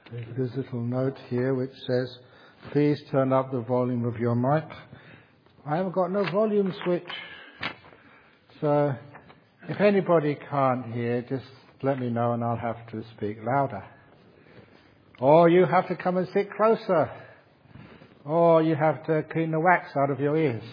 There's a little note here which says, please turn up the volume of your mic. I haven't got no volume switch. So if anybody can't hear, just let me know and I'll have to speak louder. Or you have to come and sit closer. Or you have to clean the wax out of your ears.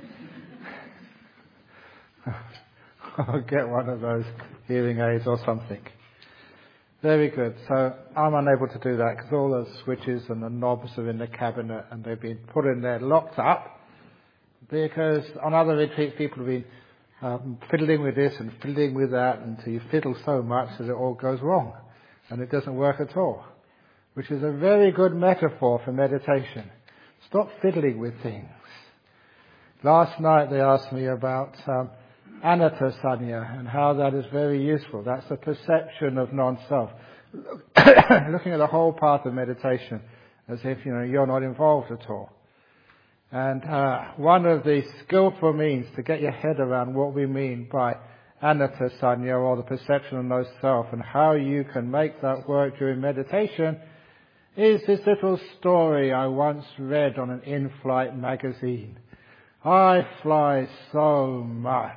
I'll get one of those hearing aids or something. Very good. So I'm unable to do that because all the switches and the knobs are in the cabinet and they've been put in there locked up, because on other retreats people have been fiddling with this and fiddling with that until you fiddle so much that it all goes wrong and it doesn't work at all, which is a very good metaphor for meditation. Stop fiddling with things. Last night they asked me about anatta sanya and how that is very useful. That's the perception of non-self. Looking at the whole path of meditation as if, you're not involved at all. And one of the skillful means to get your head around what we mean by anatta sanya, or the perception of no-self, and how you can make that work during meditation, is this little story I once read on an in-flight magazine. I fly so much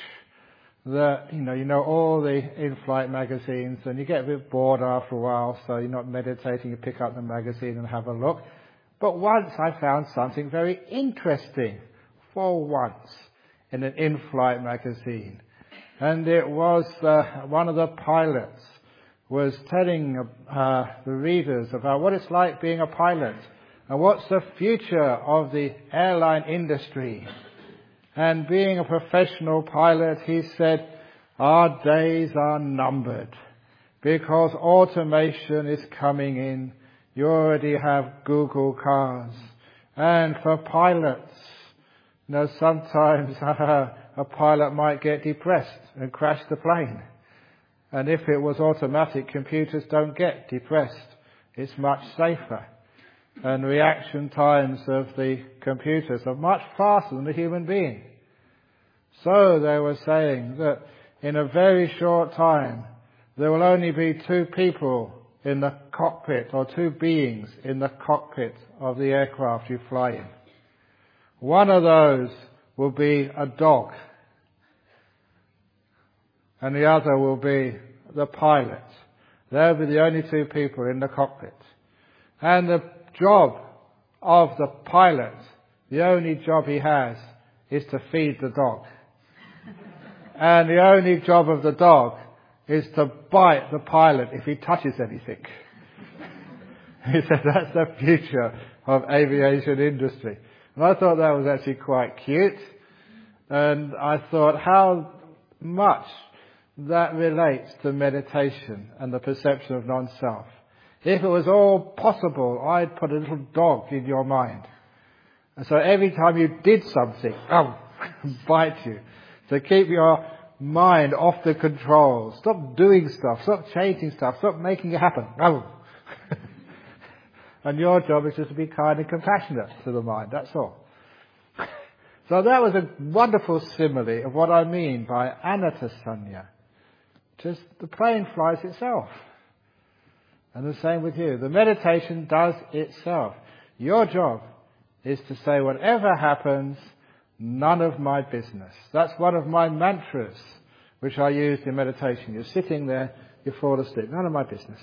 that, you know all the in-flight magazines, and you get a bit bored after a while, so you're not meditating, you pick up the magazine and have a look. But once I found something very interesting, for once, in an in-flight magazine. And it was one of the pilots was telling the readers about what it's like being a pilot, and what's the future of the airline industry. And being a professional pilot, he said, our days are numbered because automation is coming in. You already have Google cars. And for pilots, sometimes a pilot might get depressed and crash the plane. And if it was automatic, computers don't get depressed. It's much safer. And reaction times of the computers are much faster than the human being. So they were saying that in a very short time, there will only be two people in the cockpit, or two beings in the cockpit of the aircraft you fly in. One of those will be a dog, and the other will be the pilot. They'll be the only two people in the cockpit. And the job of the pilot, the only job he has, is to feed the dog. And the only job of the dog is to bite the pilot if he touches anything. He said that's the future of aviation industry. And I thought that was actually quite cute. And I thought how much that relates to meditation and the perception of non-self. If it was all possible, I'd put a little dog in your mind. And so every time you did something, bite you. To keep your mind off the controls. Stop doing stuff. Stop changing stuff. Stop making it happen. And your job is just to be kind and compassionate to the mind. That's all. So that was a wonderful simile of what I mean by anatta sanya. Just the plane flies itself. And the same with you. The meditation does itself. Your job is to say, whatever happens, none of my business. That's one of my mantras, which I used in meditation. You're sitting there, you fall asleep. None of my business.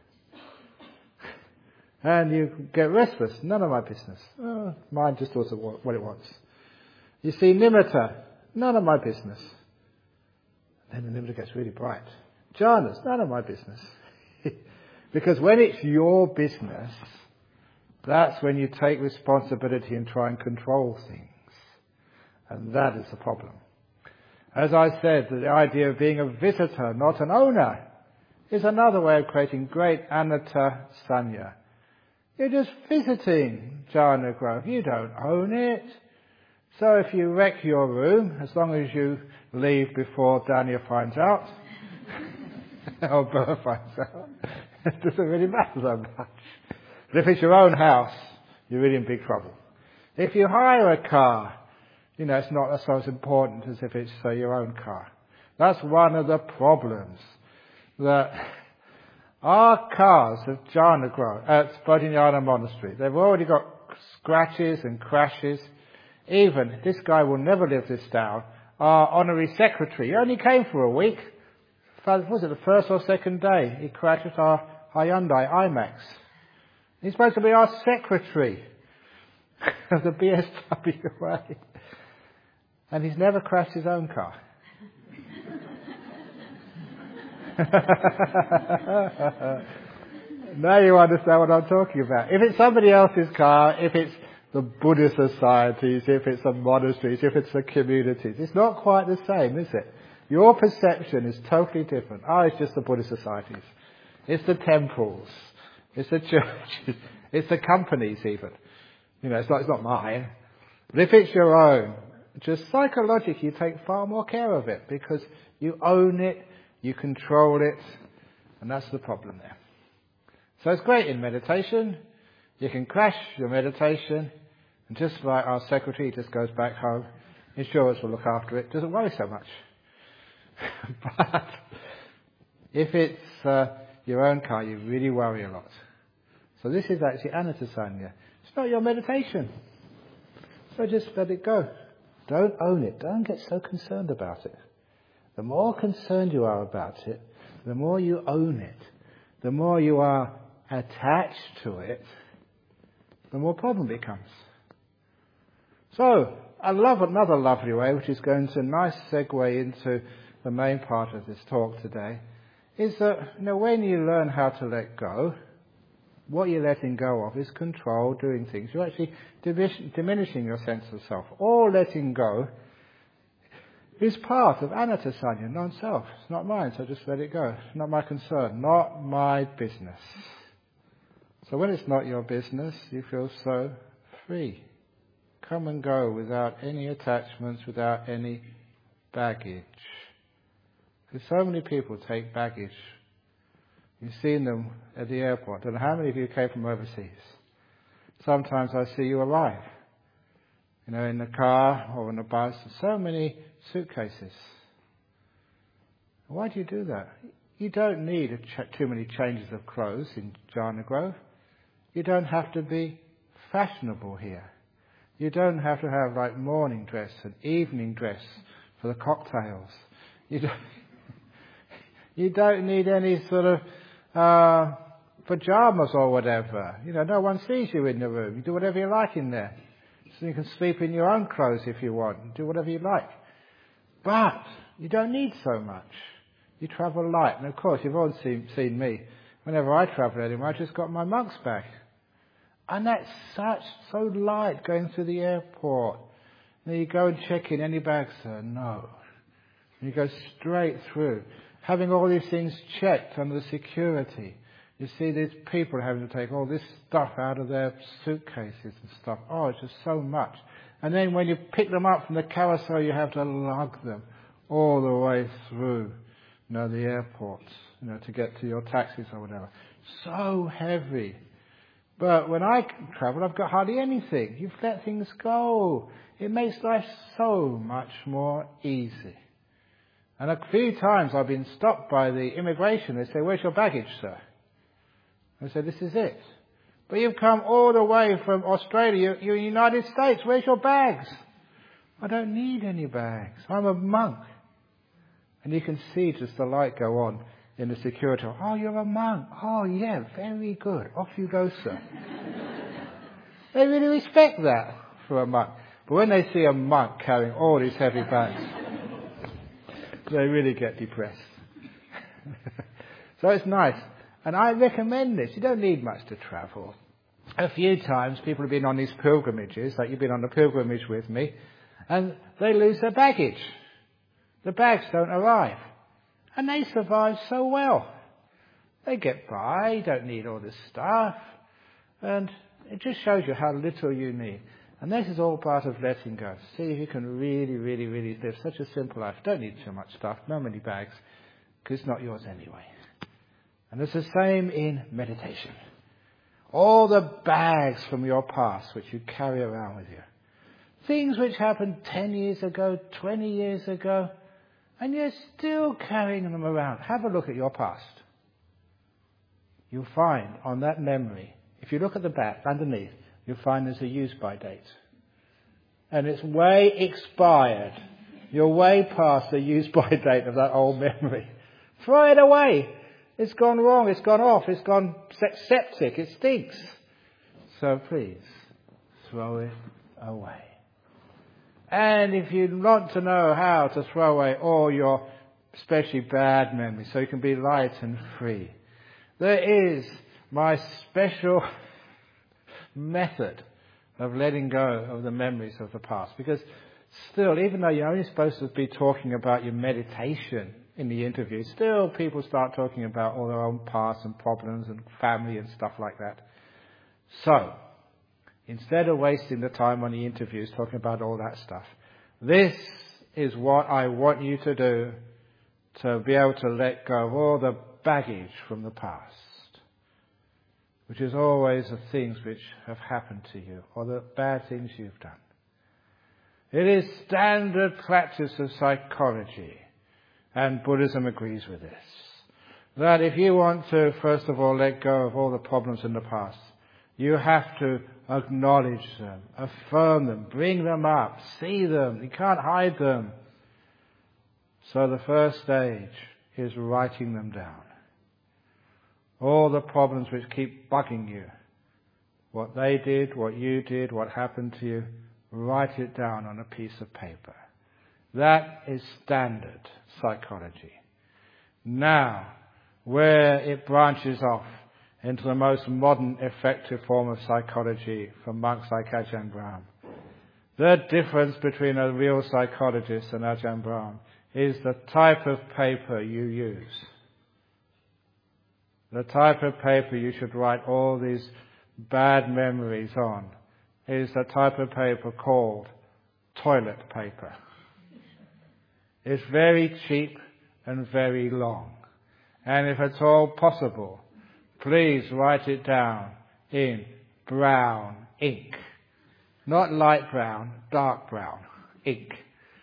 And you get restless. None of my business. Mind just does what it wants. You see nimitta. None of my business. Then the nimitta gets really bright. Jhanas. None of my business. Because when it's your business, that's when you take responsibility and try and control things. And that is the problem. As I said, the idea of being a visitor, not an owner, is another way of creating great anatta sanya. You're just visiting Jhana Grove. You don't own it. So if you wreck your room, as long as you leave before Daniel finds out, or Burr finds out, it doesn't really matter that much. But if it's your own house, you're really in big trouble. If you hire a car, it's not as important as if it's, say, your own car. That's one of the problems that Our cars of Jhana Grove at Bodhinyana Monastery, they've already got scratches and crashes. Even, this guy will never live this down, our honorary secretary, he only came for a week. Was it the first or second day? He crashed our Hyundai iMax. He's supposed to be our secretary of the BSWA. And he's never crashed his own car. Now you understand what I'm talking about. If it's somebody else's car, if it's the Buddhist societies, if it's the monasteries, if it's the communities, it's not quite the same, is it? Your perception is totally different. It's just the Buddhist societies. It's the temples. It's the churches. It's the companies even. It's not mine. But if it's your own, just psychologically you take far more care of it because you own it, you control it, and that's the problem there. So it's great in meditation. You can crash your meditation, and just like our secretary just goes back home, insurance will look after it, doesn't worry so much. But if it's your own car, you really worry a lot. So this is actually Anatta-sanya. It's not your meditation. So just let it go. Don't own it. Don't get so concerned about it. The more concerned you are about it, the more you own it, the more you are attached to it, the more problem it becomes. So, I love another lovely way, which is going to a nice segue into the main part of this talk today, is that when you learn how to let go, what you're letting go of is control, doing things. You're actually diminishing your sense of self. All letting go is part of Anatta-sanya, non-self. It's not mine, so just let it go. It's not my concern, not my business. So when it's not your business, you feel so free. Come and go without any attachments, without any baggage. Because so many people take baggage. You've seen them at the airport. I don't know how many of you came from overseas. Sometimes I see you arrive, in the car or on a bus, so many suitcases. Why do you do that? You don't need too many changes of clothes in Jhana Grove. You don't have to be fashionable here. You don't have to have like morning dress and evening dress for the cocktails. You don't need any sort of pajamas or whatever. No one sees you in the room. You do whatever you like in there. So you can sleep in your own clothes if you want. Do whatever you like. But you don't need so much. You travel light. And of course, you've all seen me. Whenever I travel anywhere, I just got my monk's bag. And that's so light going through the airport. And you go and check in any bags, sir? No. And you go straight through. Having all these things checked under the security. You see these people having to take all this stuff out of their suitcases and stuff. It's just so much. And then when you pick them up from the carousel, you have to lug them all the way through, the airports, to get to your taxis or whatever. So heavy. But when I travel, I've got hardly anything. You've let things go. It makes life so much more easy. And a few times I've been stopped by the immigration. They say, "Where's your baggage, sir?" I say, "This is it." "But you've come all the way from Australia. You're in the United States. Where's your bags?" "I don't need any bags. I'm a monk." And you can see just the light go on in the security. "Oh, you're a monk. Oh, yeah, very good. Off you go, sir." They really respect that for a monk. But when they see a monk carrying all these heavy bags, they really get depressed. So it's nice. And I recommend this. You don't need much to travel. A few times people have been on these pilgrimages, like you've been on a pilgrimage with me, and they lose their baggage. The bags don't arrive. And they survive so well. They get by, don't need all this stuff. And it just shows you how little you need. And this is all part of letting go. See if you can really, really, really live such a simple life. Don't need so much stuff, no many bags, because it's not yours anyway. And it's the same in meditation. All the bags from your past which you carry around with you. Things which happened 10 years ago, 20 years ago, and you're still carrying them around. Have a look at your past. you'll find on that memory, if you look at the back, underneath, you'll find there's a use-by date. And it's way expired. You're way past the use-by date of that old memory. Throw it away. It's gone wrong. It's gone off. It's gone septic. It stinks. So please, throw it away. And if you want to know how to throw away all your especially bad memories so you can be light and free, there is my special method of letting go of the memories of the past. Because still, even though you're only supposed to be talking about your meditation in the interview, still people start talking about all their own past and problems and family and stuff like that. So, instead of wasting the time on the interviews talking about all that stuff, this is what I want you to do to be able to let go of all the baggage from the past, which is always the things which have happened to you or the bad things you've done. It is standard practice of psychology, and Buddhism agrees with this, that if you want to, first of all, let go of all the problems in the past, you have to acknowledge them, affirm them, bring them up, see them. You can't hide them. So the first stage is writing them down. All the problems which keep bugging you, what they did, what you did, what happened to you, write it down on a piece of paper. That is standard psychology. Now, where it branches off into the most modern, effective form of psychology from monks like Ajahn Brahm, the difference between a real psychologist and Ajahn Brahm is the type of paper you use. The type of paper you should write all these bad memories on is the type of paper called toilet paper. It's very cheap and very long. And if at all possible, please write it down in brown ink. Not light brown, dark brown ink.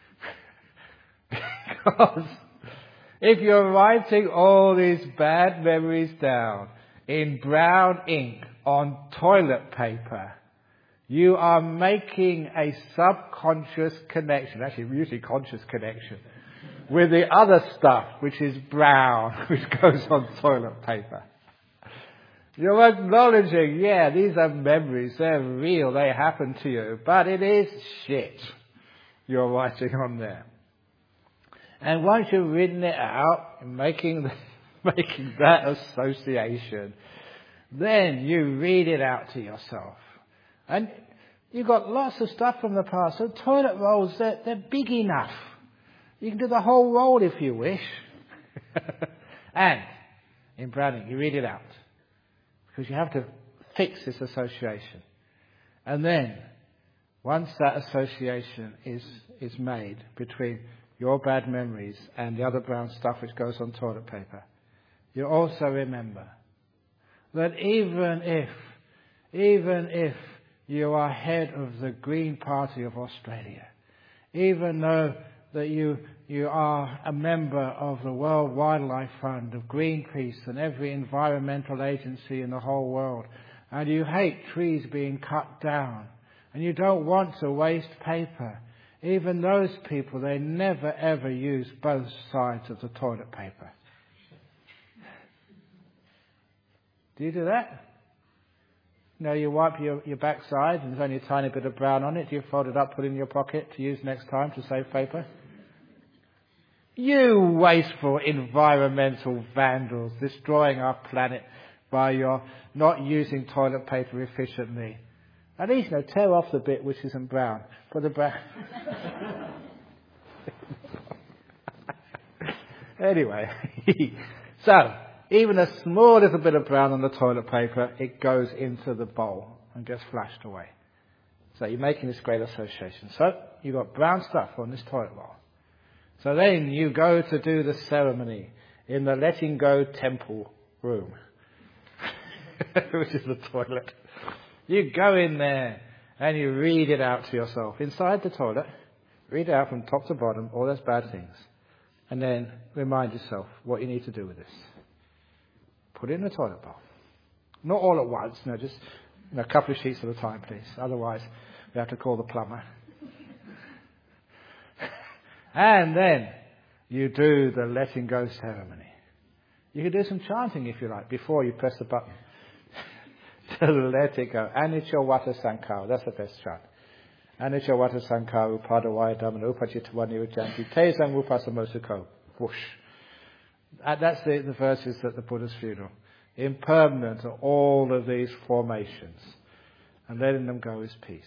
Because if you're writing all these bad memories down in brown ink on toilet paper, you are making a subconscious connection, actually usually conscious connection, with the other stuff which is brown, which goes on toilet paper. You're acknowledging, yeah, these are memories, they're real, they happen to you, but it is shit you're writing on there. And once you've written it out, making that association, then you read it out to yourself. And you've got lots of stuff from the past. So toilet rolls, they're big enough. You can do the whole roll if you wish. And in Browning, you read it out. Because you have to fix this association. And then, once that association is made between your bad memories and the other brown stuff which goes on toilet paper, you also remember that even if you are head of the Green Party of Australia, even though that you are a member of the World Wildlife Fund, of Greenpeace and every environmental agency in the whole world, and you hate trees being cut down, and you don't want to waste paper, even those people, they never ever use both sides of the toilet paper. Do you do that? No, you wipe your backside and there's only a tiny bit of brown on it. Do you fold it up, put it in your pocket to use next time to save paper? You wasteful environmental vandals, destroying our planet by your not using toilet paper efficiently. At least, tear off the bit which isn't brown. Put the brown. Anyway, so even a small little bit of brown on the toilet paper, it goes into the bowl and gets flashed away. So you're making this great association. So you've got brown stuff on this toilet bowl. So then you go to do the ceremony in the letting go temple room, which is the toilet. You go in there and you read it out to yourself. Inside the toilet, read it out from top to bottom, all those bad things. And then remind yourself what you need to do with this. Put it in the toilet bowl. Not all at once, no, just a couple of sheets at a time, please. Otherwise, we have to call the plumber. And then you do the letting go ceremony. You can do some chanting if you like before you press the button to let it go. Anicca Vata Sankhara, that's the best chant. Anicca Vata Sankhara Upadavaya Dhammana Upachitavani Ujanti Te Sang Upasamosukho. Whoosh. That's the verses at the Buddha's funeral. Impermanent are all of these formations. And letting them go is peace.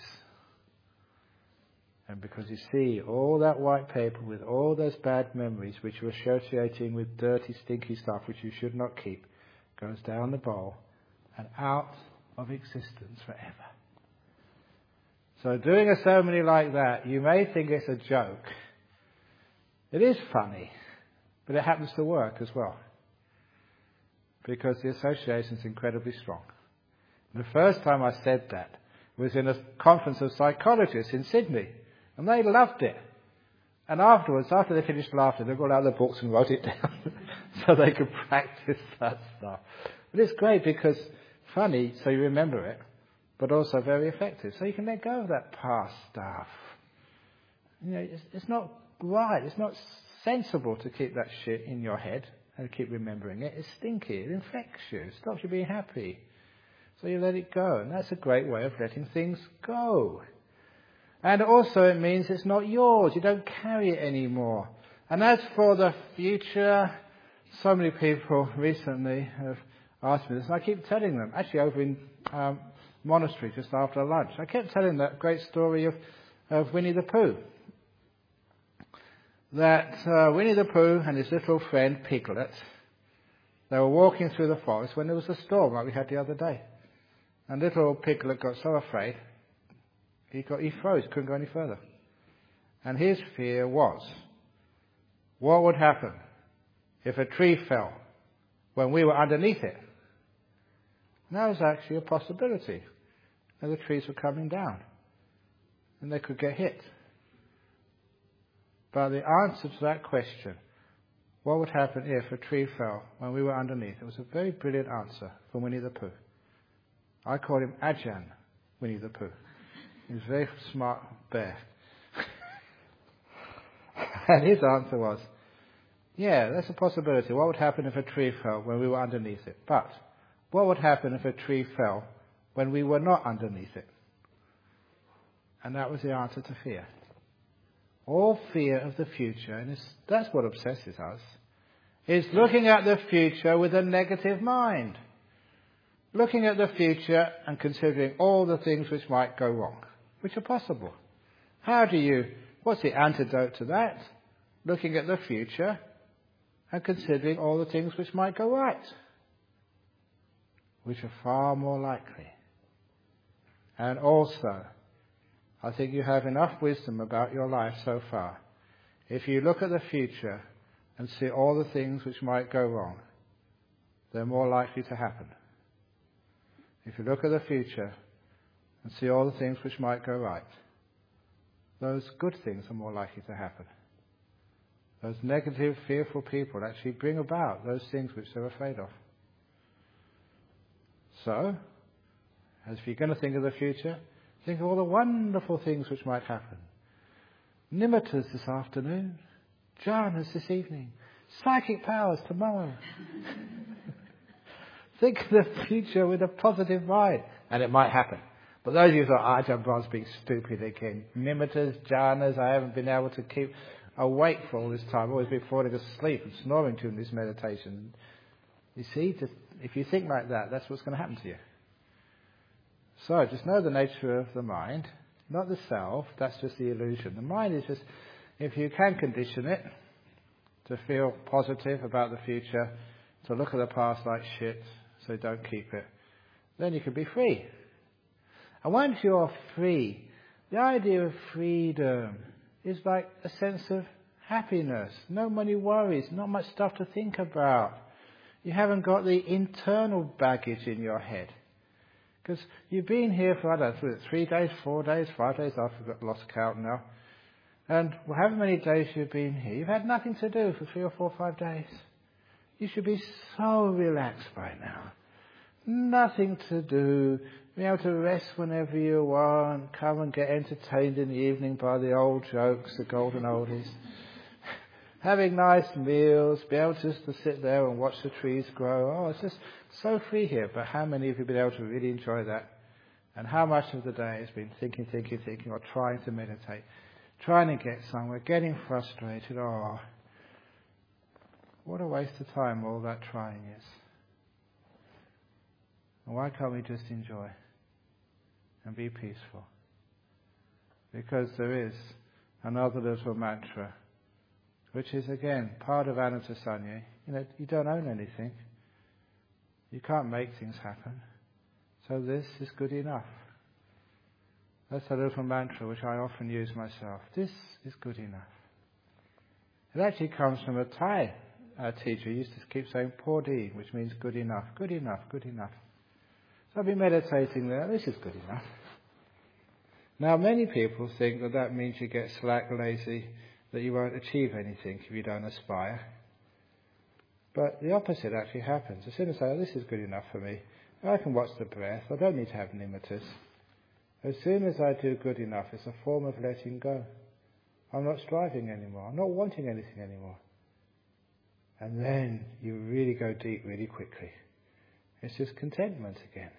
And because you see, all that white paper with all those bad memories which you're associating with dirty, stinky stuff which you should not keep, goes down the bowl and out of existence forever. So doing a ceremony like that, you may think it's a joke. It is funny, but it happens to work as well. Because the association is incredibly strong. And the first time I said that was in a conference of psychologists in Sydney. And they loved it. And afterwards, after they finished laughing, they got out their books and wrote it down so they could practice that stuff. But it's great because funny, so you remember it, but also very effective. So you can let go of that past stuff. You know, it's not right. It's not sensible to keep that shit in your head and keep remembering it. It's stinky. It infects you. It stops you being happy. So you let it go. And that's a great way of letting things go. And also it means it's not yours. You don't carry it anymore. And as for the future, so many people recently have asked me this, and I keep telling them, actually over in monastery just after lunch, I kept telling that great story of Winnie the Pooh. That Winnie the Pooh and his little friend Piglet, they were walking through the forest when there was a storm like we had the other day. And little Piglet got so afraid, he froze, couldn't go any further. And his fear was, what would happen if a tree fell when we were underneath it? And that was actually a possibility. And the trees were coming down. And they could get hit. But the answer to that question, what would happen if a tree fell when we were underneath, it was a very brilliant answer from Winnie the Pooh. I call him Ajahn Winnie the Pooh. He was a very smart bear. And his answer was, yeah, that's a possibility. What would happen if a tree fell when we were underneath it? But what would happen if a tree fell when we were not underneath it? And that was the answer to fear. All fear of the future, and that's what obsesses us, is looking at the future with a negative mind. Looking at the future and considering all the things which might go wrong, which are possible. What's the antidote to that? Looking at the future and considering all the things which might go right, which are far more likely. And also, I think you have enough wisdom about your life so far. If you look at the future and see all the things which might go wrong, they're more likely to happen. If you look at the future and see all the things which might go right, those good things are more likely to happen. Those negative, fearful people actually bring about those things which they're afraid of. So, as if you're going to think of the future, think of all the wonderful things which might happen. Nimittas this afternoon, jhanas this evening, psychic powers tomorrow. Think of the future with a positive mind, and it might happen. But those of you who thought, Ajahn Brahm's being stupid again, nimittas, jhanas, I haven't been able to keep awake for all this time. I've always been falling asleep and snoring during this meditation. You see, if you think like that, that's what's going to happen to you. So, just know the nature of the mind, not the self, that's just the illusion. The mind is just, if you can condition it to feel positive about the future, to look at the past like shit, so don't keep it, then you can be free. And once you're free, the idea of freedom is like a sense of happiness. No money worries, not much stuff to think about. You haven't got the internal baggage in your head. Because you've been here for, 3 days, 4 days, 5 days, I've lost count now. And however many days you've been here, you've had nothing to do for 3 or 4 or 5 days. You should be so relaxed by now. nothing to do, be able to rest whenever you want, come and get entertained in the evening by the old jokes, the golden oldies, having nice meals, be able just to sit there and watch the trees grow. Oh, it's just so free here. But how many of you have been able to really enjoy that? And how much of the day has been thinking, or trying to meditate, trying to get somewhere, getting frustrated. Oh, what a waste of time all that trying is. And why can't we just enjoy and be peaceful? Because there is another little mantra, which is again part of Anatta Sanya. You don't own anything. You can't make things happen. So this is good enough. That's a little mantra which I often use myself. This is good enough. It actually comes from a Thai teacher who used to keep saying Pawdi, which means good enough, good enough, good enough. So I've been meditating there. This is good enough. Now many people think that that means you get slack, lazy, that you won't achieve anything if you don't aspire. But the opposite actually happens. As soon as I say, oh, this is good enough for me, I can watch the breath, I don't need to have nimittas. As soon as I do good enough, it's a form of letting go. I'm not striving anymore, I'm not wanting anything anymore. And then you really go deep really quickly. It's just contentment again.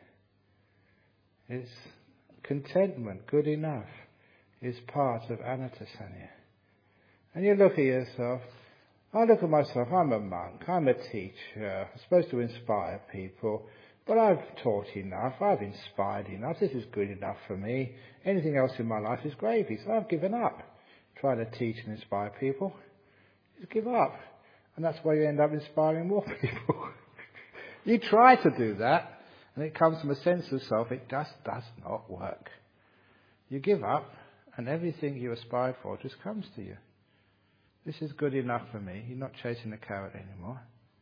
It's contentment, good enough, is part of Anatta Sanya. And you look at yourself, I look at myself, I'm a monk, I'm a teacher, I'm supposed to inspire people, but I've taught enough, I've inspired enough, this is good enough for me. Anything else in my life is gravy, so I've given up trying to teach and inspire people. Just give up. And that's why you end up inspiring more people. You try to do that, and it comes from a sense of self, it just does not work. You give up, and everything you aspired for just comes to you. This is good enough for me. You're not chasing the carrot anymore.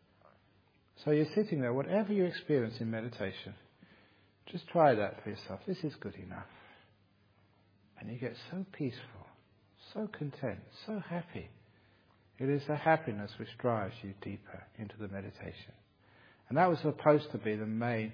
So you're sitting there, whatever you experience in meditation, just try that for yourself. This is good enough. And you get so peaceful, so content, so happy. It is the happiness which drives you deeper into the meditation. And that was supposed to be the main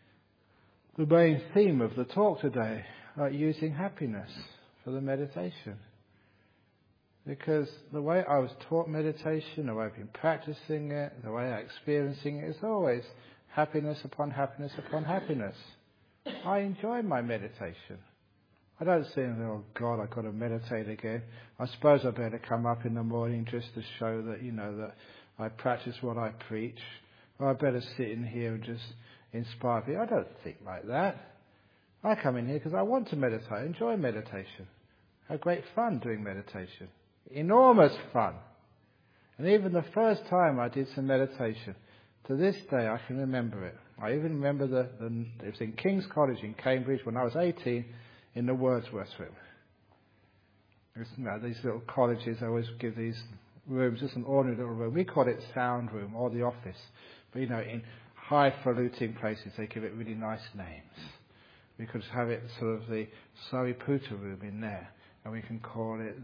theme of the talk today, like using happiness for the meditation. Because the way I was taught meditation, the way I've been practicing it, the way I'm experiencing it, is always happiness upon happiness upon happiness. I enjoy my meditation. I don't think, oh God, I've got to meditate again. I suppose I better come up in the morning just to show that, that I practice what I preach. Or I better sit in here and just inspire people. I don't think like that. I come in here because I want to meditate, enjoy meditation. Have great fun doing meditation. Enormous fun. And even the first time I did some meditation, to this day I can remember it. I even remember it was in King's College in Cambridge when I was 18 in the Wordsworth room. These little colleges always give these rooms, just an ordinary little room. We call it sound room or the office. But in highfalutin places they give it really nice names. We could have it sort of the Sariputta room in there, and we can call it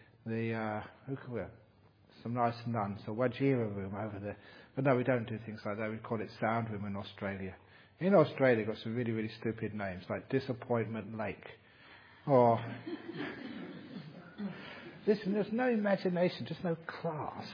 some nice nuns, the Wajira room over there. But no, we don't do things like that. We call it sound room in Australia. In Australia, they've got some really, really stupid names, like Disappointment Lake. Or, listen, there's no imagination, just no class.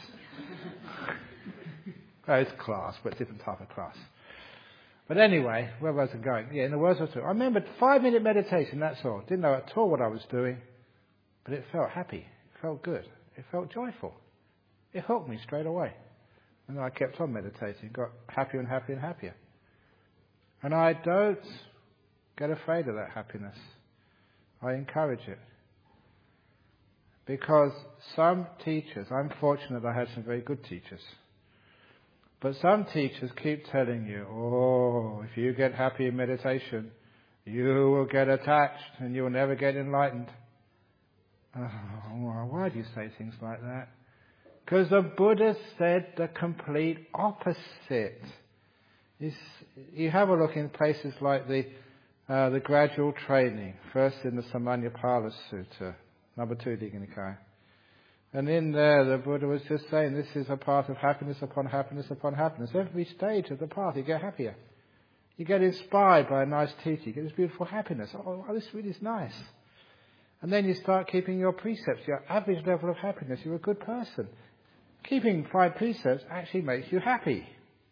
Oh, it's class, but different type of class. But anyway, where was I going? Yeah, in the Wordsworth room. I remembered 5-minute meditation, that's all. Didn't know at all what I was doing, but it felt happy. It felt good. It felt joyful. It hooked me straight away. And then I kept on meditating, got happier and happier and happier. And I don't get afraid of that happiness. I encourage it. Because some teachers, I'm fortunate I had some very good teachers, but some teachers keep telling you, oh, if you get happy in meditation, you will get attached and you will never get enlightened. Oh, why do you say things like that? Because the Buddha said the complete opposite. You have a look in places like the gradual training, first in the Samanyapala Sutta, number 2 Digha Nikaya. And in there the Buddha was just saying this is a path of happiness upon happiness upon happiness. Every stage of the path you get happier. You get inspired by a nice teacher. You get this beautiful happiness. Oh, this really is nice. And then you start keeping your precepts, your average level of happiness. You're a good person. Keeping 5 precepts actually makes you happy.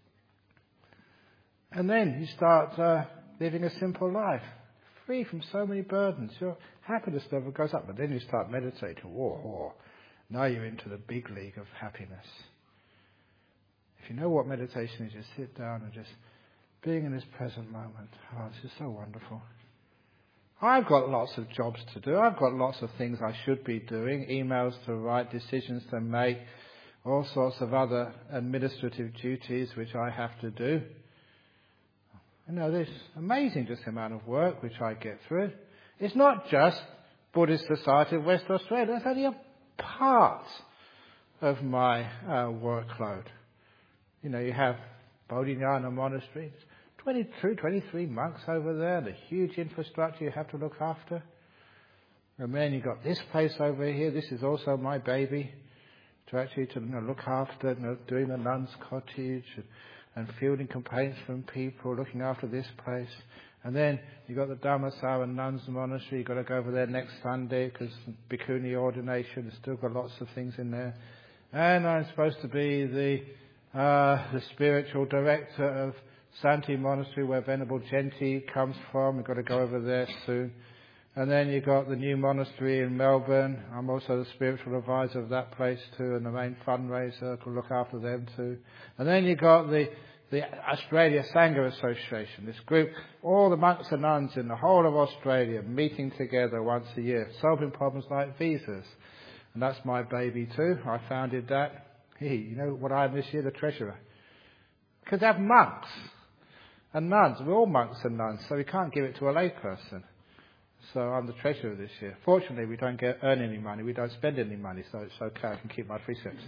And then you start living a simple life, free from so many burdens. Your happiness level goes up. But then you start meditating. Whoa. Now you're into the big league of happiness. If you know what meditation is, just sit down and just being in this present moment. Oh, this is so wonderful. I've got lots of jobs to do. I've got lots of things I should be doing, emails to write, decisions to make, all sorts of other administrative duties which I have to do. You know, there's amazing just the amount of work which I get through. It's not just Buddhist Society of West Australia. That's only a part of my workload. You know, you have Bodhinyana Monastery. 22, 23 monks over there, the huge infrastructure you have to look after. And then you've got this place over here. This is also my baby to look after, doing the nun's cottage and fielding complaints from people, looking after this place. And then you've got the Dhammasara Nuns Monastery. You've got to go over there next Sunday because Bhikkhuni ordination. There's still got lots of things in there. And I'm supposed to be the spiritual director of Santi Monastery, where Venerable Genti comes from. We've got to go over there soon. And then you've got the new monastery in Melbourne. I'm also the spiritual advisor of that place too, and the main fundraiser. I can look after them too. And then you've got the Australia Sangha Association, this group, all the monks and nuns in the whole of Australia meeting together once a year, solving problems like visas. And that's my baby too. I founded that. You know what I am this year? The treasurer. Because they have monks and nuns. We're all monks and nuns, so we can't give it to a lay person. So I'm the treasurer this year. Fortunately, we don't earn any money. We don't spend any money, so it's okay. I can keep my precepts.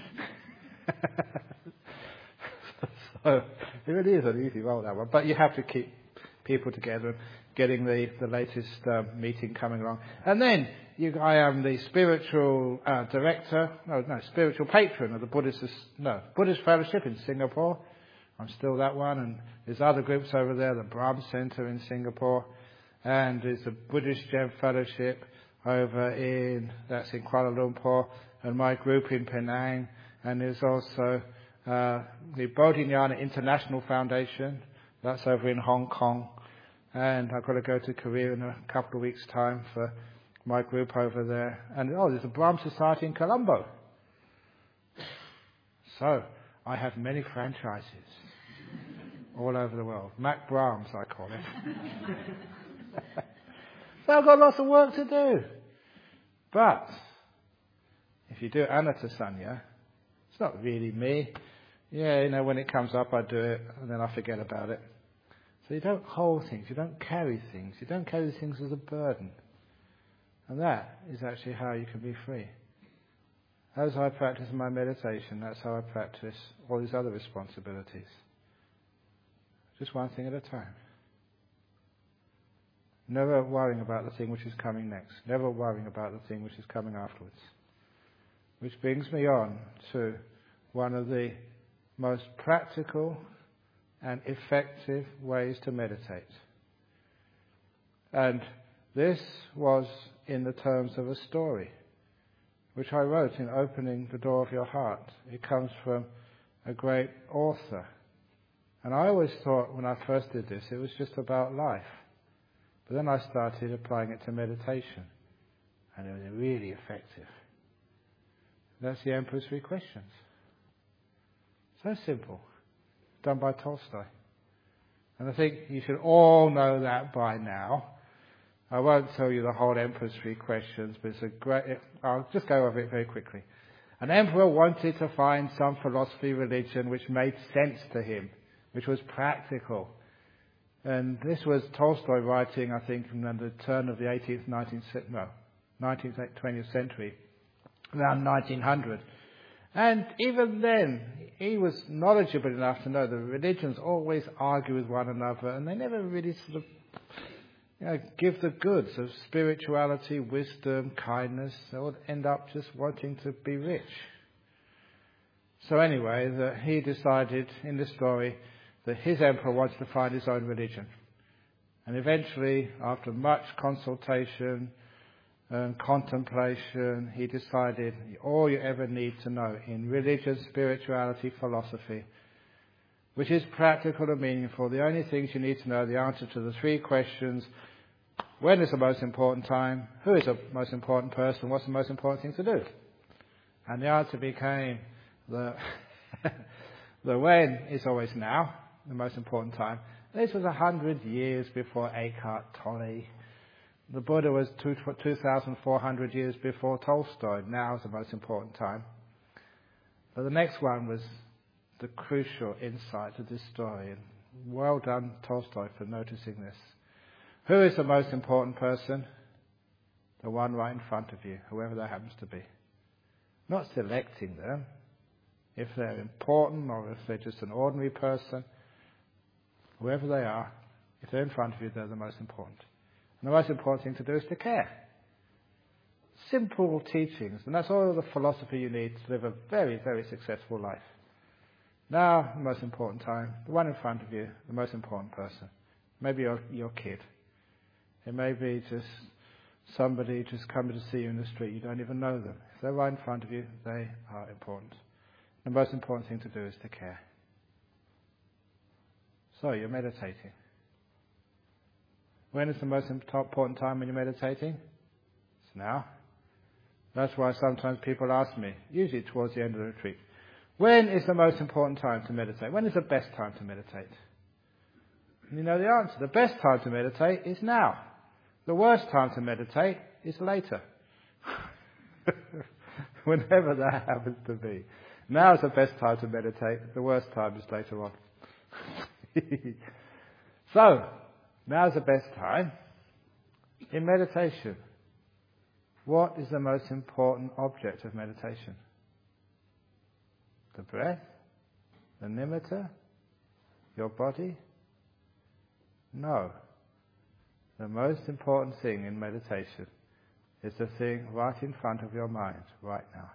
So it really is an easy role, that one. But you have to keep people together and getting the latest meeting coming along. And then I am the spiritual spiritual patron of the Buddhist Fellowship in Singapore. I'm still that one. And there's other groups over there, the Brahm Center in Singapore. And there's the Buddhist Gem Fellowship that's in Kuala Lumpur, and my group in Penang. And there's also the Bodhinyana International Foundation, that's over in Hong Kong. And I've got to go to Korea in a couple of weeks' time for my group over there. And there's a Brahm Society in Colombo. So I have many franchises all over the world. Mac Brahms, I call it. So I've got lots of work to do. But if you do Anatta Sanya, it's not really me. Yeah, when it comes up, I do it, and then I forget about it. So you don't hold things, you don't carry things, you don't carry things as a burden. And that is actually how you can be free. As I practice my meditation, that's how I practice all these other responsibilities. Just one thing at a time. Never worrying about the thing which is coming next. Never worrying about the thing which is coming afterwards. Which brings me on to one of the most practical and effective ways to meditate. And this was in the terms of a story, which I wrote in Opening the Door of Your Heart. It comes from a great author. And I always thought when I first did this, it was just about life. But then I started applying it to meditation. And it was really effective. That's the Emperor's Three Questions. So simple. Done by Tolstoy. And I think you should all know that by now. I won't tell you the whole Emperor's Three Questions, but I'll just go over it very quickly. An emperor wanted to find some philosophy, religion, which made sense to him, which was practical. And this was Tolstoy writing, I think, from the turn of the 19th, 20th century, around 1900. And even then, he was knowledgeable enough to know that religions always argue with one another, and they never really sort of give the goods of spirituality, wisdom, kindness. They would end up just wanting to be rich. So anyway, he decided in the story that his emperor wanted to find his own religion. And eventually, after much consultation and contemplation, he decided all you ever need to know in religion, spirituality, philosophy, which is practical and meaningful, the only things you need to know, the answer to the three questions: when is the most important time? Who is the most important person? What's the most important thing to do? And the answer became the when is always now, the most important time. This was 100 years before Eckhart Tolle. The Buddha was 2,400 years before Tolstoy. Now is the most important time. But the next one was the crucial insight of this story. And well done, Tolstoy, for noticing this. Who is the most important person? The one right in front of you, whoever that happens to be. Not selecting them, if they're important or if they're just an ordinary person. Whoever they are, if they're in front of you, they're the most important. And the most important thing to do is to care. Simple teachings, and that's all the philosophy you need to live a very, very successful life. Now, the most important time, the one in front of you, the most important person. Maybe your kid. It may be just somebody just coming to see you in the street. You don't even know them. If they're right in front of you, they are important. The most important thing to do is to care. So, you're meditating. When is the most important time when you're meditating? It's now. That's why sometimes people ask me, usually towards the end of the retreat, when is the most important time to meditate? When is the best time to meditate? And you know the answer. The best time to meditate is now. The worst time to meditate is later. Whenever that happens to be. Now is the best time to meditate. The worst time is later on. So, now is the best time in meditation. What is the most important object of meditation? The breath? The nimitta? Your body? No. The most important thing in meditation is the thing right in front of your mind, right now.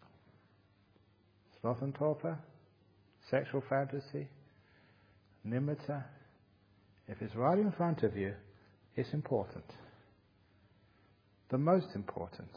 Sloth and torpor? Sexual fantasy? Nimitta? If it's right in front of you, it's important. The most important.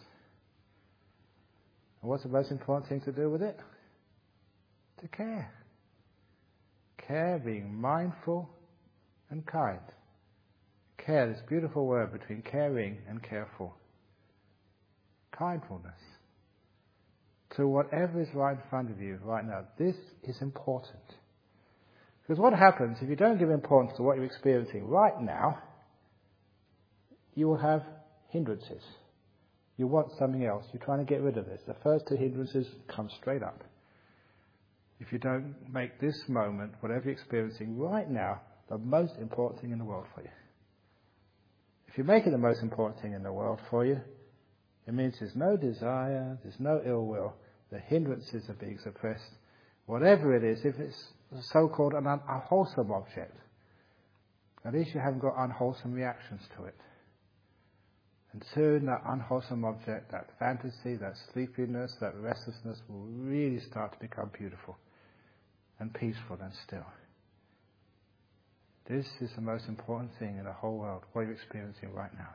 And what's the most important thing to do with it? To care. Care, being mindful and kind. Care, this beautiful word between caring and careful. Kindfulness. To whatever is right in front of you right now. This is important. Because what happens if you don't give importance to what you're experiencing right now, you will have hindrances. You want something else. You're trying to get rid of this. The first two hindrances come straight up. If you don't make this moment, whatever you're experiencing right now, the most important thing in the world for you. If you make it the most important thing in the world for you, it means there's no desire, there's no ill will, the hindrances are being suppressed. Whatever it is, if it's so-called an unwholesome object, at least you haven't got unwholesome reactions to it. And soon that unwholesome object, that fantasy, that sleepiness, that restlessness will really start to become beautiful and peaceful and still. This is the most important thing in the whole world, what you're experiencing right now.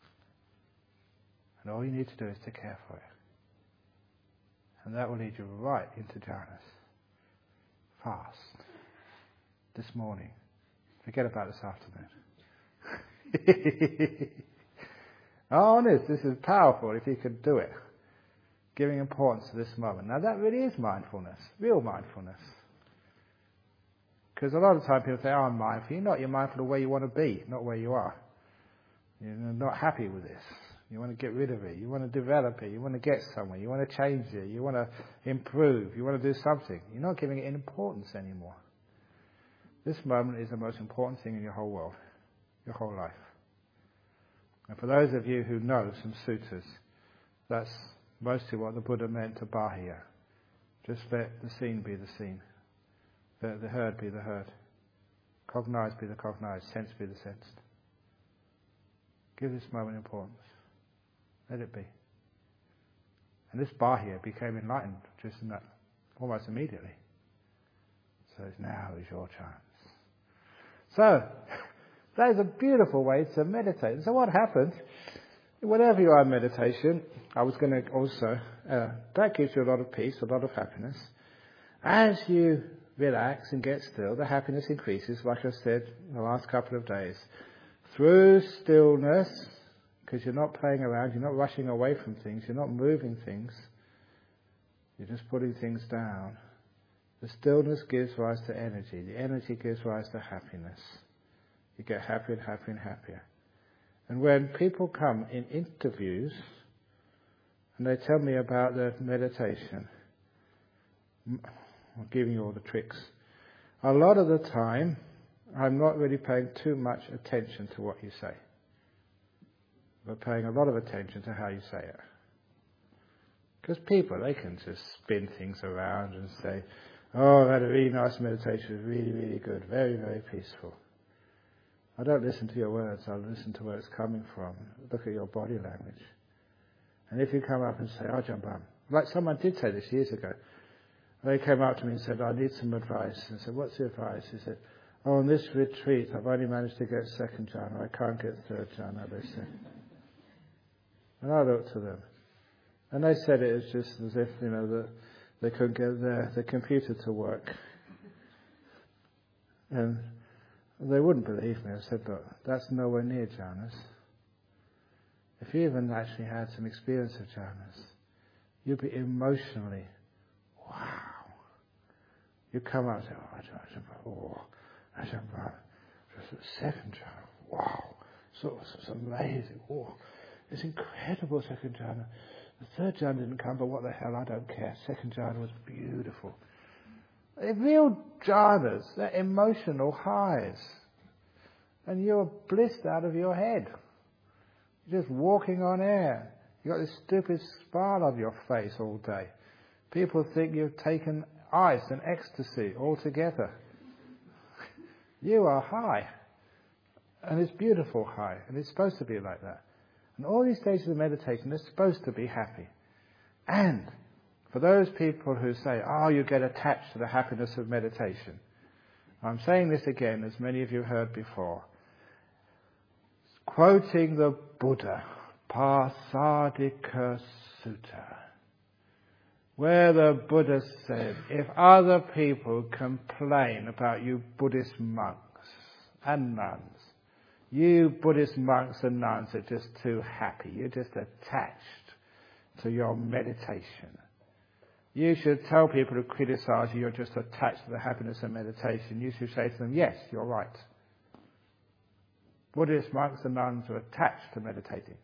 And all you need to do is to care for it. And that will lead you right into jhanas. Fast. This morning. Forget about this afternoon. Honest, this is powerful if you could do it. Giving importance to this moment. Now that really is mindfulness. Real mindfulness. Because a lot of time people say, I'm mindful. You're not. You're mindful of where you want to be, not where you are. You're not happy with this. You want to get rid of it. You want to develop it. You want to get somewhere. You want to change it. You want to improve. You want to do something. You're not giving it importance anymore. This moment is the most important thing in your whole world, your whole life. And for those of you who know some suttas, that's mostly what the Buddha meant to Bahia. Just let the seen be the seen. Let the heard be the heard. Cognized be the cognized. Sensed be the sensed. Give this moment importance. Let it be. And this Bahia became enlightened just in that, almost immediately. So now is your chance. So, that is a beautiful way to meditate. So what happens, whenever you are in meditation, I was going to also, that gives you a lot of peace, a lot of happiness. As you relax and get still, the happiness increases, like I said in the last couple of days. Through stillness, because you're not playing around, you're not rushing away from things, you're not moving things, you're just putting things down. The stillness gives rise to energy. The energy gives rise to happiness. You get happier and happier and happier. And when people come in interviews and they tell me about their meditation, I'm giving you all the tricks. A lot of the time, I'm not really paying too much attention to what you say, but paying a lot of attention to how you say it. Because people, they can just spin things around and say, oh, I had a really nice meditation, it was really, really good, very, very peaceful. I don't listen to your words, I listen to where it's coming from. Look at your body language. And if you come up and say, Ajahn Brahm, like someone did say this years ago, they came up to me and said, I need some advice. And I said, what's the advice? He said, oh, on this retreat, I've only managed to get second jhana, I can't get third jhana, they said. And I looked to them. And they said it as just as if, that they couldn't get the computer to work. And they wouldn't believe me. I said, look, that's nowhere near jhanas. If you even actually had some experience of jhanas, you'd be emotionally, wow. You'd come out and say, Ajahn Brahm, just the second jhana, wow. So it's amazing. Oh, it's incredible second jhana. The third jhana didn't come, but what the hell, I don't care. Second jhana was beautiful. They're real jhanas, they're emotional highs. And you're blissed out of your head. You're just walking on air. You've got this stupid smile on your face all day. People think you've taken ice and ecstasy all together. You are high. And it's beautiful high. And it's supposed to be like that. And all these stages of meditation are supposed to be happy. And for those people who say, oh, you get attached to the happiness of meditation. I'm saying this again, as many of you heard before. Quoting the Buddha, Pasadika Sutta, where the Buddha said, if other people complain about you Buddhist monks and nuns, you Buddhist monks and nuns are just too happy. You're just attached to your meditation. You should tell people who criticize you, you're just attached to the happiness of meditation. You should say to them, yes, you're right. Buddhist monks and nuns are attached to meditating.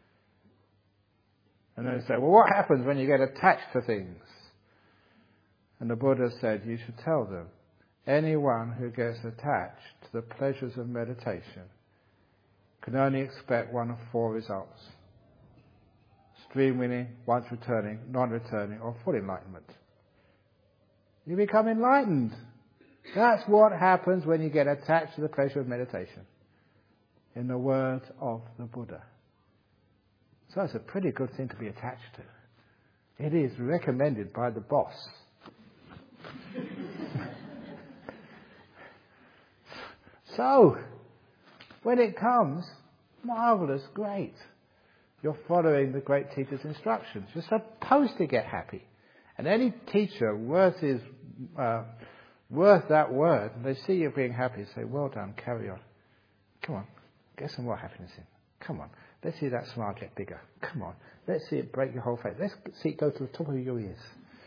And they say, well, what happens when you get attached to things? And the Buddha said, you should tell them, anyone who gets attached to the pleasures of meditation can only expect one of four results. Stream winning, once returning, non-returning, or full enlightenment. You become enlightened. That's what happens when you get attached to the pleasure of meditation. In the words of the Buddha. So it's a pretty good thing to be attached to. It is recommended by the boss. So, when it comes, marvellous, great. You're following the great teacher's instructions. You're supposed to get happy. And any teacher worth that word, they see you being happy, say, well done, carry on. Come on, get some more happiness in. Come on, let's see that smile get bigger. Come on, let's see it break your whole face. Let's see it go to the top of your ears.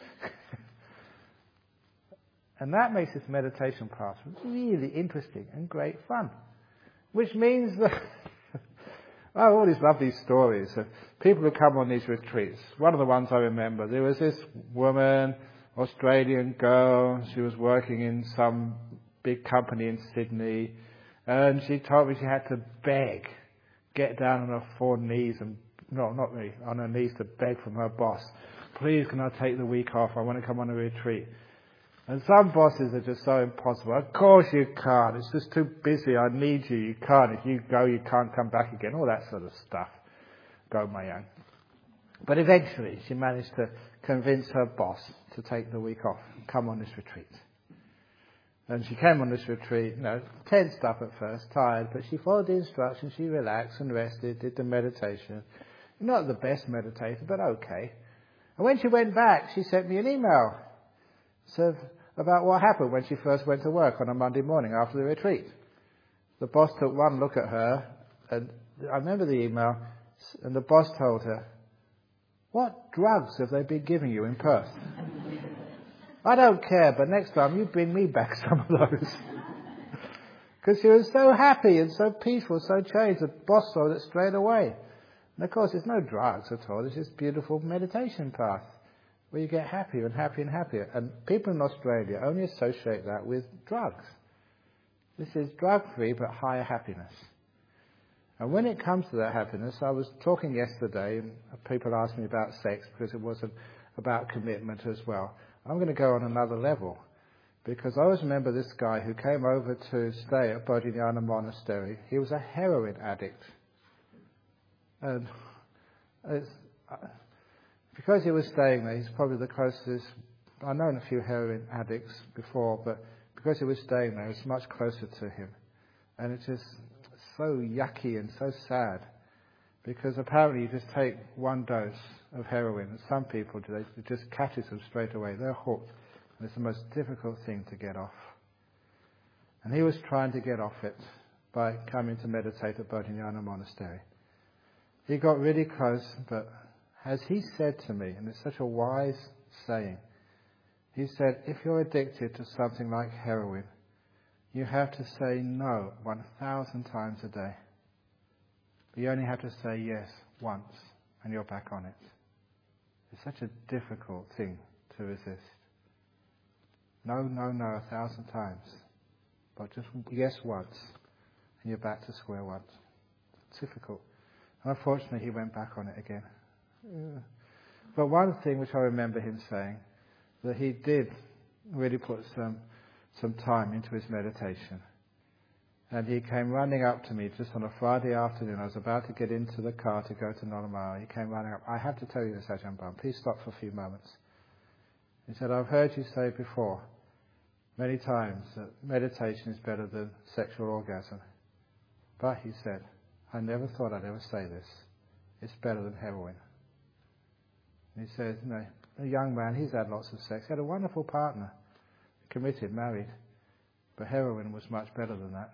And that makes this meditation class really interesting and great fun. Which means that I have all these lovely stories of people who come on these retreats. One of the ones I remember, there was this woman, Australian girl, she was working in some big company in Sydney, and she told me she had to beg, get down on her four knees, and no, not really, on her knees to beg from her boss, please can I take the week off, I want to come on a retreat. And some bosses are just so impossible. Of course you can't. It's just too busy. I need you. You can't. If you go, you can't come back again. All that sort of stuff. Go, my young. But eventually she managed to convince her boss to take the week off and come on this retreat. And she came on this retreat, tensed up at first, tired, but she followed the instructions, she relaxed and rested, did the meditation. Not the best meditator, but okay. And when she went back, she sent me an email about what happened when she first went to work on a Monday morning after the retreat. The boss took one look at her, and I remember the email, and the boss told her, "What drugs have they been giving you in Perth?" "I don't care, but next time you bring me back some of those." Because she was so happy and so peaceful, so changed, the boss saw it straight away. And of course, there's no drugs at all. It's just beautiful meditation path where you get happier and happier and happier. And people in Australia only associate that with drugs. This is drug-free but higher happiness. And when it comes to that happiness, I was talking yesterday, and people asked me about sex because it wasn't about commitment as well. I'm going to go on another level, because I always remember this guy who came over to stay at Bodhinyana Monastery. He was a heroin addict. And because he was staying there, he's probably the closest. I've known a few heroin addicts before, but because he was staying there, it's much closer to him. And it's just so yucky and so sad, because apparently you just take one dose of heroin, and some people do, it just catches them straight away. They're hooked, and it's the most difficult thing to get off. And he was trying to get off it by coming to meditate at Bodhinyana Monastery. He got really close, but as he said to me, and it's such a wise saying, he said, if you're addicted to something like heroin, you have to say no 1,000 times a day. But you only have to say yes once, and you're back on it. It's such a difficult thing to resist. No, no, no 1,000 times. But just yes once, and you're back to square one. It's difficult. And unfortunately, he went back on it again. Yeah. But one thing which I remember him saying, that he did really put some time into his meditation. And he came running up to me just on a Friday afternoon. I was about to get into the car to go to Nollamara. He came running up. "I have to tell you this, Ajahn Brahm. Please stop for a few moments." He said, "I've heard you say before, many times, that meditation is better than sexual orgasm. But," he said, "I never thought I'd ever say this. It's better than heroin." And he said, a young man, he's had lots of sex. He had a wonderful partner, committed, married. But heroin was much better than that.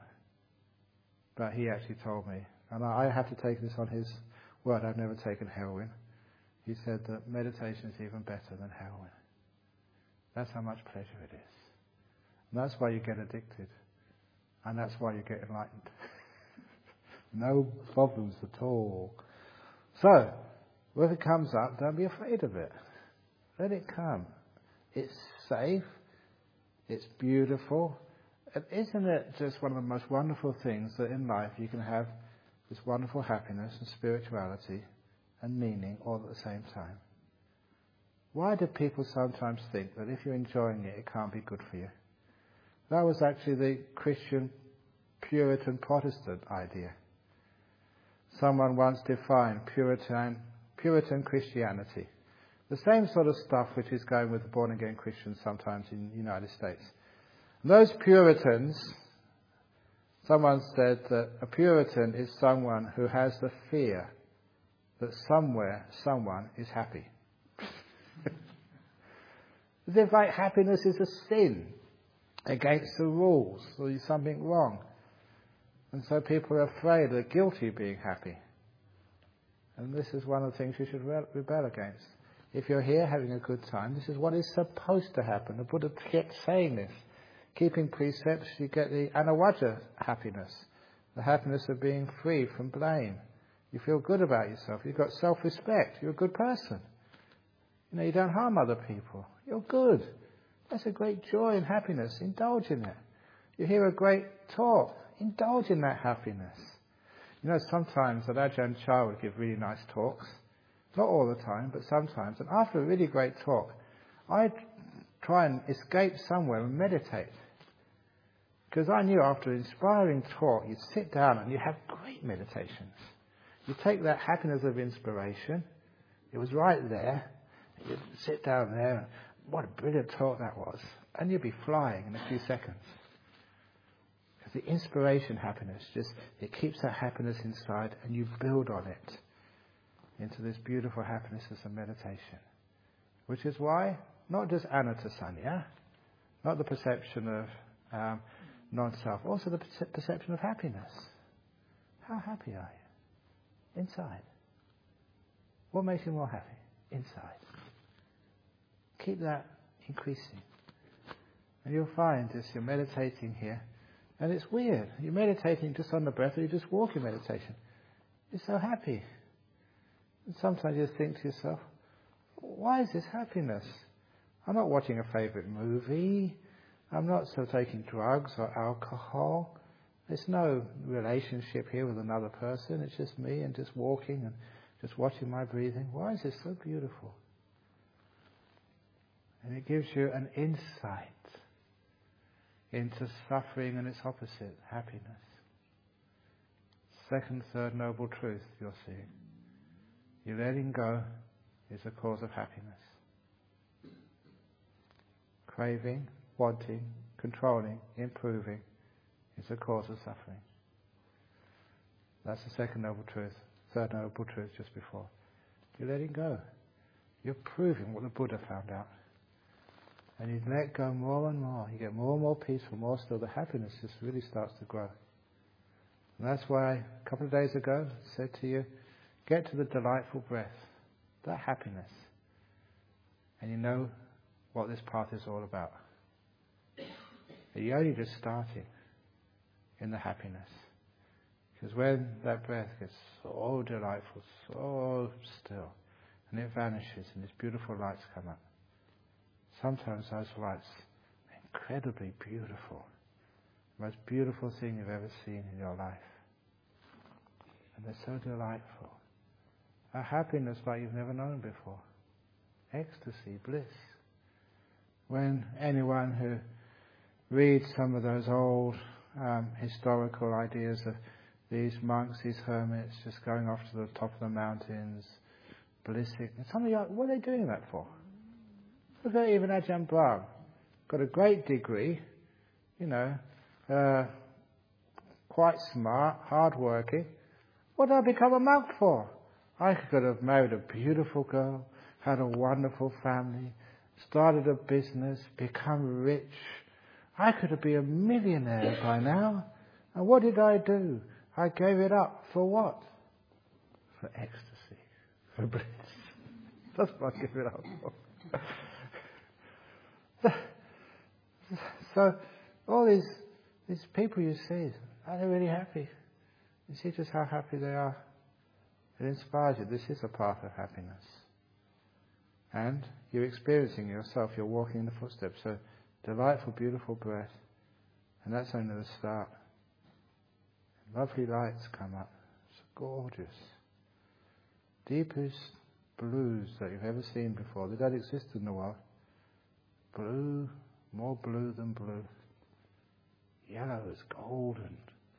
But he actually told me, and I have to take this on his word, I've never taken heroin. He said that meditation is even better than heroin. That's how much pleasure it is. And that's why you get addicted. And that's why you get enlightened. No problems at all. So, when it comes up, don't be afraid of it. Let it come. It's safe. It's beautiful. And isn't it just one of the most wonderful things that in life you can have this wonderful happiness and spirituality and meaning all at the same time? Why do people sometimes think that if you're enjoying it, it can't be good for you? That was actually the Christian, Puritan, Protestant idea. Someone once defined Puritan Christianity. The same sort of stuff which is going with the born-again Christians sometimes in the United States. Those Puritans, someone said that a Puritan is someone who has the fear that somewhere someone is happy. As if like happiness is a sin against the rules, or there's something wrong. And so people are afraid, they're guilty of being happy. And this is one of the things you should rebel against. If you're here having a good time, this is what is supposed to happen. The Buddha kept saying this. Keeping precepts, you get the anawajja happiness, the happiness of being free from blame. You feel good about yourself. You've got self-respect. You're a good person. You don't harm other people. You're good. That's a great joy and happiness. Indulge in it. You hear a great talk. Indulge in that happiness. Sometimes Ajahn Chah would give really nice talks. Not all the time, but sometimes. And after a really great talk, I'd try and escape somewhere and meditate. Because I knew after an inspiring talk, you'd sit down and you have great meditations. You take that happiness of inspiration, it was right there, you'd sit down there, and what a brilliant talk that was. And you'd be flying in a few seconds. The inspiration happiness, it keeps that happiness inside and you build on it into this beautiful happiness as a meditation. Which is why, not just anatta-sanya, not the perception of non-self, also the perception of happiness. How happy are you? Inside. What makes you more happy? Inside. Keep that increasing. And you'll find as you're meditating here, and it's weird, you're meditating just on the breath, or you just walk in meditation. You're so happy. And sometimes you think to yourself, why is this happiness? I'm not watching a favourite movie. I'm not still taking drugs or alcohol. There's no relationship here with another person. It's just me and just walking and just watching my breathing. Why is this so beautiful? And it gives you an insight into suffering and its opposite, happiness. Second, third noble truth you're seeing. Your letting go is a cause of happiness. Craving, wanting, controlling, improving is a cause of suffering. That's the second noble truth. Third noble truth just before. You're letting go. You're proving what the Buddha found out. And you let go more and more. You get more and more peaceful, more still. The happiness just really starts to grow. And that's why a couple of days ago I said to you, get to the delightful breath. That happiness. And you know what this path is all about. You're only just starting in the happiness. Because when that breath gets so delightful, so still, and it vanishes and these beautiful lights come up. Sometimes those lights are incredibly beautiful. The most beautiful thing you've ever seen in your life. And they're so delightful. A happiness like you've never known before. Ecstasy, bliss. When anyone who reads some of those old historical ideas of these monks, these hermits, just going off to the top of the mountains, blissing. And some of you are, what are they doing that for? Look at even Ajahn Brahm. Got a great degree, quite smart, hard-working. What did I become a monk for? I could have married a beautiful girl, had a wonderful family, started a business, become rich. I could have been a millionaire by now. And what did I do? I gave it up. For what? For ecstasy. For bliss. That's what I give it up for. So, all these people you see, are they really happy? You see just how happy they are. It inspires you. This is a path of happiness. And you're experiencing yourself. You're walking in the footsteps. So, delightful, beautiful breath. And that's only the start. Lovely lights come up. It's gorgeous. Deepest blues that you've ever seen before. They don't exist in the world. Blue, more blue than blue. Yellow is golden.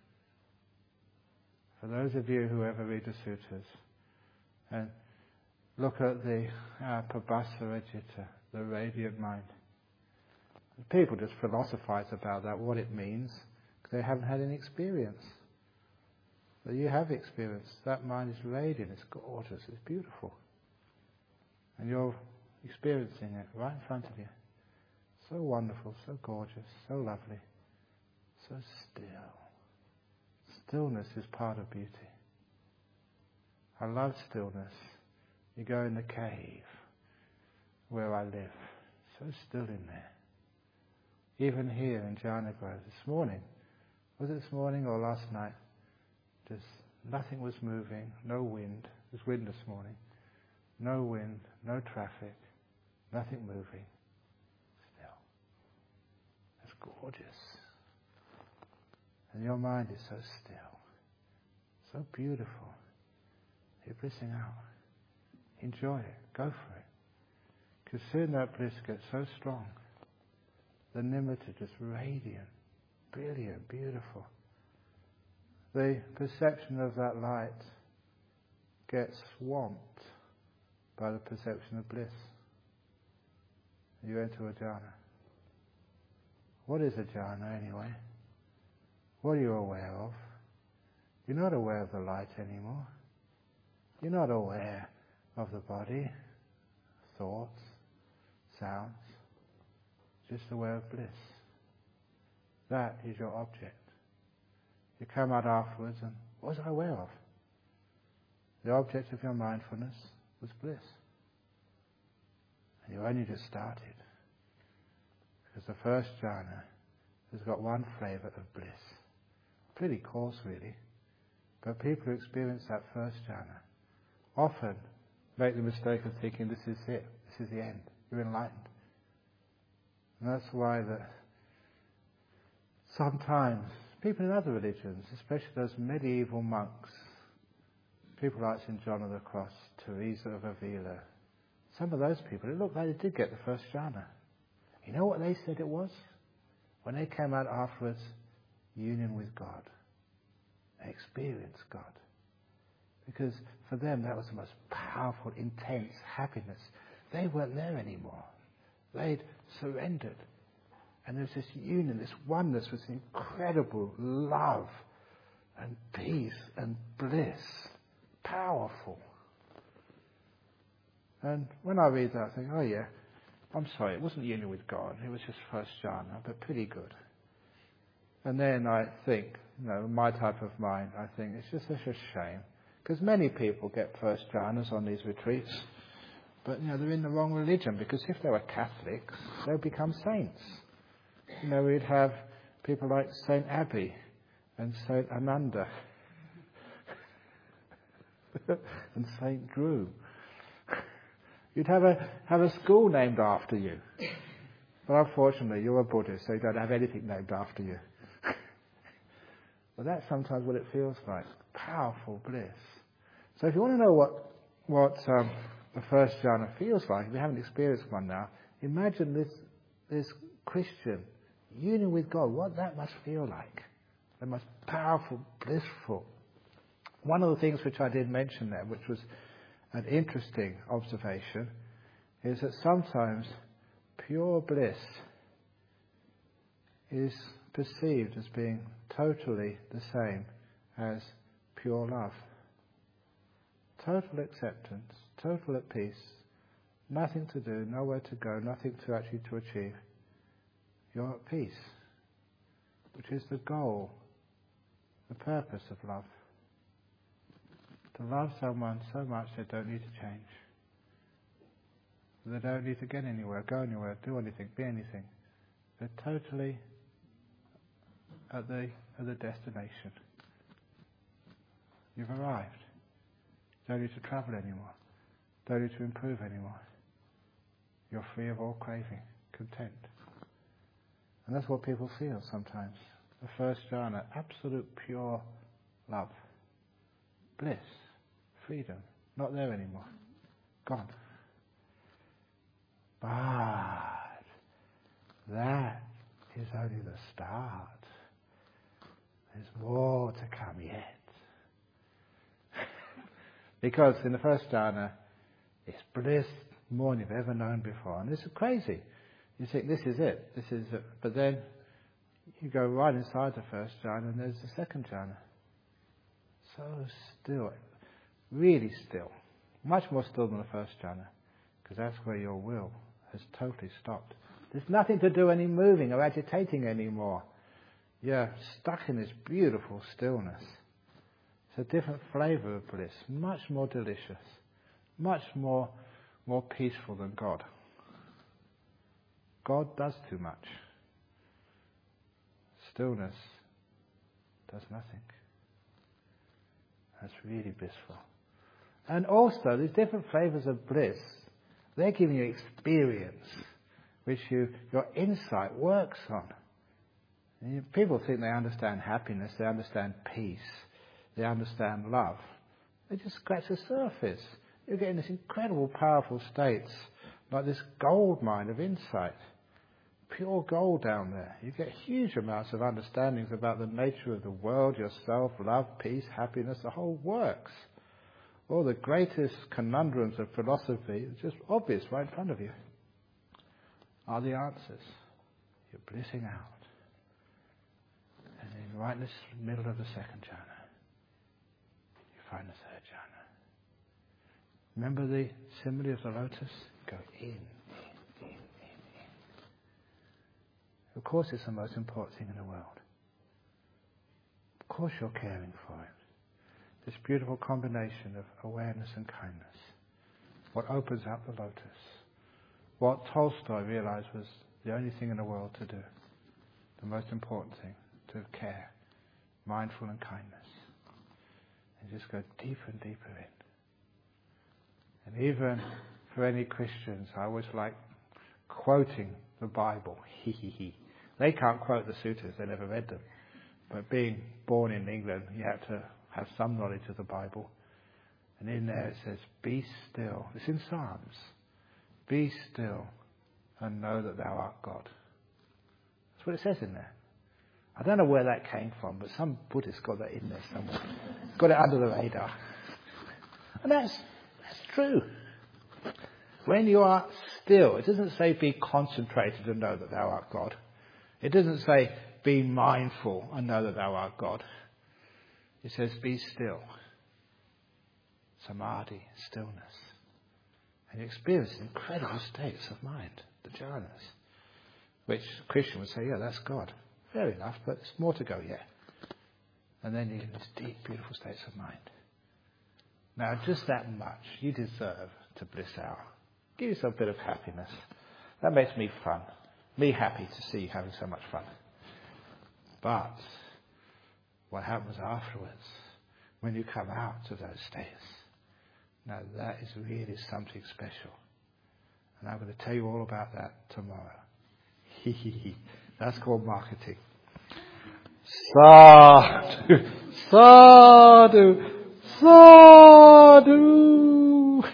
For those of you who ever read the sutras and look at the Prabhasarajita, the radiant mind. People just philosophize about that, what it means, because they haven't had any experience. But you have experience. That mind is radiant, it's gorgeous, it's beautiful. And you're experiencing it right in front of you. So wonderful, so gorgeous, so lovely, so still. Stillness is part of beauty. I love stillness. You go in the cave where I live, so still in there. Even here in Jhana Grove this morning, was it this morning or last night? Just nothing was moving, no wind. There's wind this morning. No wind, no traffic, nothing moving. Still. It's gorgeous. And your mind is so still, so beautiful. You're blissing out. Enjoy it. Go for it. Because soon that bliss gets so strong. The nimitta just radiant, brilliant, beautiful. The perception of that light gets swamped by the perception of bliss. You enter a jhana. What is a jhana anyway? What are you aware of? You're not aware of the light anymore. You're not aware of the body, thoughts, sounds. Just aware of bliss. That is your object. You come out afterwards and what was I aware of? The object of your mindfulness was bliss. And you only just started. Because the first jhana has got one flavour of bliss. Pretty coarse really. But people who experience that first jhana often make the mistake of thinking this is it, this is the end, you're enlightened. And that's why that sometimes people in other religions, especially those medieval monks, people like St. John of the Cross, Teresa of Avila, some of those people, it looked like they did get the first jhana. You know what they said it was? When they came out afterwards, union with God. They experienced God. Because for them that was the most powerful, intense happiness. They weren't there anymore. They'd surrendered. And there was this union, this oneness with incredible love and peace and bliss. Powerful. And when I read that, I think, oh yeah, I'm sorry, it wasn't union with God. It was just first jhana, but pretty good. And then I think, my type of mind, I think it's just such a shame. Because many people get first jhanas on these retreats. But, they're in the wrong religion. Because if they were Catholics, they'll become saints. We'd have people like Saint Abbey and Saint Ananda and Saint Drew. You'd have a school named after you. But unfortunately, you're a Buddhist, so you don't have anything named after you. But that's sometimes what it feels like. Powerful bliss. So if you want to know what the first jhana feels like, if you haven't experienced one now, imagine this Christian union with God, what that must feel like. The most powerful, blissful. One of the things which I did mention there, which was an interesting observation, is that sometimes pure bliss is perceived as being totally the same as pure love. Total acceptance, total at peace, nothing to do, nowhere to go, nothing to actually to achieve. You're at peace, which is the goal, the purpose of love. To love someone so much they don't need to change. They don't need to get anywhere, go anywhere, do anything, be anything. They're totally at the destination. You've arrived. Don't need to travel anymore. Don't need to improve anymore. You're free of all craving, content. And that's what people feel sometimes. The first jhana, absolute pure love. Bliss, freedom, not there anymore. Gone. But that is only the start. There's more to come yet. Because in the first jhana, it's bliss more than you've ever known before. And this is crazy. You think, this is it. But then you go right inside the first jhana and there's the second jhana. So still. Really still. Much more still than the first jhana. Because that's where your will has totally stopped. There's nothing to do any moving or agitating anymore. You're stuck in this beautiful stillness. It's a different flavour of bliss, much more delicious, much more peaceful than God. God does too much. Stillness does nothing. That's really blissful. And also, these different flavours of bliss, they're giving you experience, which your insight works on. People think they understand happiness, they understand peace, they understand love. They just scratch the surface. You're getting this incredible, powerful states, like this gold mine of insight. Pure gold down there. You get huge amounts of understandings about the nature of the world, yourself, love, peace, happiness, the whole works. All the greatest conundrums of philosophy, it's just obvious right in front of you, are the answers. You're blissing out. And then right in the middle of the second jhana, you find the third jhana. Remember the simile of the lotus? Go in. Of course it's the most important thing in the world. Of course you're caring for it. This beautiful combination of awareness and kindness. What opens up the lotus. What Tolstoy realized was the only thing in the world to do. The most important thing. To care. Mindful and kindness. And just go deeper and deeper in. And even for any Christians, I always like quoting the Bible. They can't quote the sutras, they never read them. But being born in England, you have to have some knowledge of the Bible. And in there it says, be still. It's in Psalms. Be still and know that thou art God. That's what it says in there. I don't know where that came from, but some Buddhist got that in there somewhere. Got it under the radar. And that's true. When you are still, it doesn't say be concentrated and know that thou art God. It doesn't say be mindful and know that thou art God. It says be still. Samadhi, stillness. And you experience incredible states of mind, the jhanas. Which a Christian would say, yeah, that's God. Fair enough, but there's more to go yet. And then you get these deep, beautiful states of mind. Now, just that much, you deserve to bliss out. Give yourself a bit of happiness. That makes me fun. Me happy to see you having so much fun. But what happens afterwards, when you come out of those states, now that is really something special. And I'm going to tell you all about that tomorrow. That's called marketing. Sadhu, sadhu, sadhu.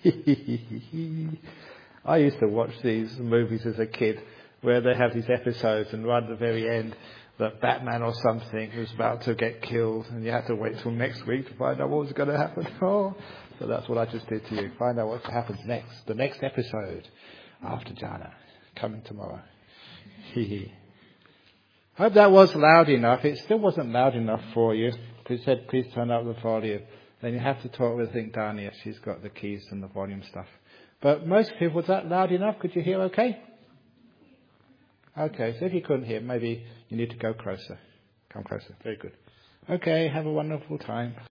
I used to watch these movies as a kid where they have these episodes and right at the very end that Batman or something was about to get killed and you had to wait till next week to find out what was going to happen. Oh, so that's what I just did to you. Find out what happens next. The next episode after jhana coming tomorrow. Hope that was loud enough. It still wasn't loud enough for you. He said, please turn up the volume. Then you have to talk with, I think, Dania. She's got the keys and the volume stuff. But most people, was that loud enough? Could you hear okay? Okay, so if you couldn't hear, maybe you need to go closer. Come closer. Very good. Okay, have a wonderful time.